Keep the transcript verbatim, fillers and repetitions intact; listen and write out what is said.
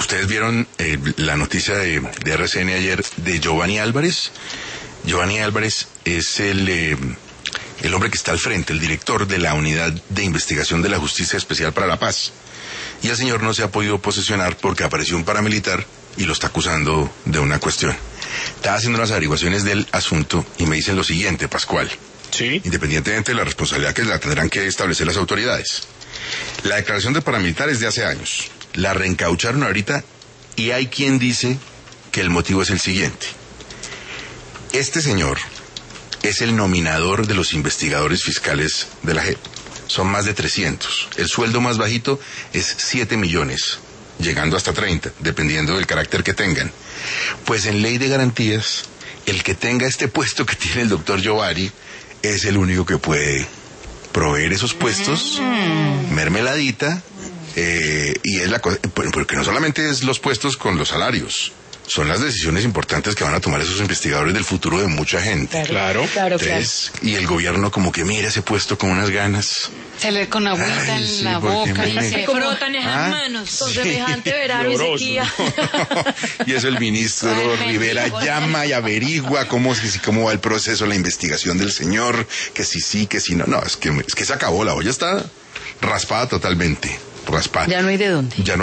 Ustedes vieron eh, la noticia de, de R C N ayer de Giovanni Álvarez. Giovanni Álvarez es el, eh, el hombre que está al frente, el director de la Unidad de Investigación de la Justicia Especial para la Paz. Y el señor no se ha podido posesionar porque apareció un paramilitar y lo está acusando de una cuestión. Estaba haciendo unas averiguaciones del asunto y me dicen lo siguiente, Pascual. Sí. Independientemente de la responsabilidad que la tendrán que establecer las autoridades. La declaración de paramilitar es de hace años. La reencaucharon ahorita y hay quien dice que el motivo es el siguiente. Este señor es el nominador de los investigadores fiscales de la J E P. Son más de trescientos. El sueldo más bajito es siete millones, llegando hasta treinta, dependiendo del carácter que tengan. Pues en ley de garantías, el que tenga este puesto que tiene el doctor Giovanni es el único que puede proveer esos puestos, mermeladita, eh, y es la cosa, porque no solamente es los puestos con los salarios, son las decisiones importantes que van a tomar esos investigadores del futuro de mucha gente. Claro, claro, Entonces, claro. Y el gobierno como que mira ese puesto con unas ganas. Se le con agüita Ay, en sí, la boca y me... se frotan esas ¿Ah? manos con Sí. semejante verano y sequía. Y eso el ministro Ay, Rivera mendigo. llama y averigua cómo, si, cómo va el proceso, la investigación del señor, que si sí, que si no. No, es que, es que se acabó, la olla está raspada totalmente, raspada. Ya no hay de dónde. Ya no